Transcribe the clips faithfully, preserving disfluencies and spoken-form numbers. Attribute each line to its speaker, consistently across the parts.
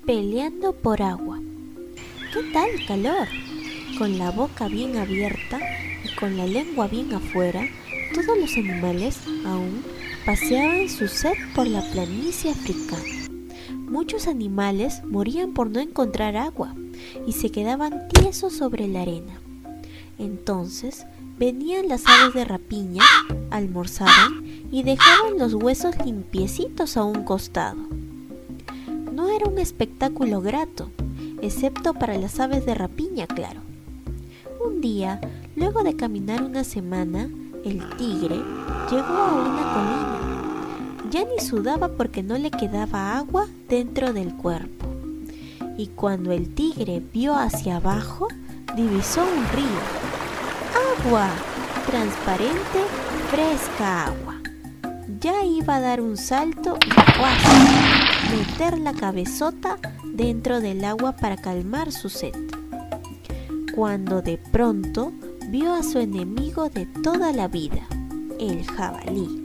Speaker 1: Peleando por agua. ¿Qué tal calor? Con la boca bien abierta y con la lengua bien afuera, todos los animales aún paseaban su sed por la planicie africana. Muchos animales morían por no encontrar agua y se quedaban tiesos sobre la arena. Entonces venían las aves de rapiña, almorzaban y dejaban los huesos limpiecitos a un costado. No era un espectáculo grato, excepto para las aves de rapiña, claro. Un día, luego de caminar una semana, el tigre llegó a una colina. Ya ni sudaba porque no le quedaba agua dentro del cuerpo. Y cuando el tigre vio hacia abajo, divisó un río. ¡Agua! Transparente, fresca agua. Ya iba a dar un salto y ¡guas! Meter la cabezota dentro del agua para calmar su sed. Cuando de pronto vio a su enemigo de toda la vida, el jabalí.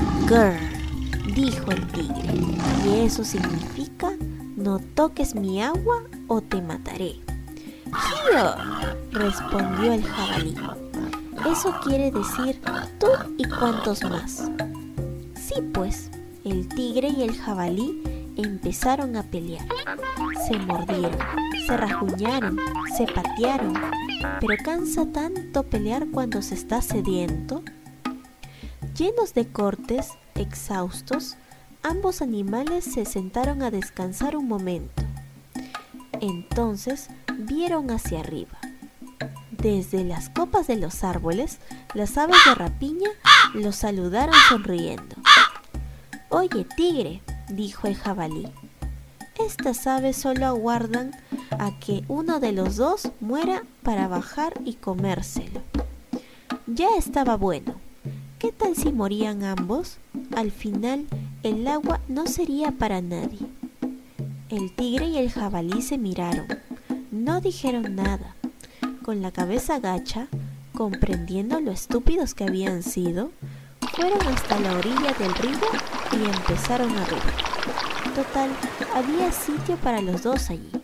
Speaker 1: ¡Grr!, dijo el tigre, y eso significa: no toques mi agua o te mataré. ¡Giro!, respondió el jabalí. Eso quiere decir tú y cuantos más. Sí, pues, el tigre y el jabalí empezaron a pelear. Se mordieron, se rasguñaron, se patearon. Pero cansa tanto pelear cuando se está sediento. Llenos de cortes, exhaustos, ambos animales se sentaron a descansar un momento. Entonces vieron hacia arriba. Desde las copas de los árboles, las aves de rapiña los saludaron sonriendo. «Oye, tigre», dijo el jabalí, «estas aves solo aguardan a que uno de los dos muera para bajar y comérselo. Ya estaba bueno. ¿Qué tal si morían ambos? Al final, el agua no sería para nadie». El tigre y el jabalí se miraron. No dijeron nada. Con la cabeza gacha, comprendiendo lo estúpidos que habían sido, fueron hasta la orilla del río y empezaron a remar. Total, había sitio para los dos allí.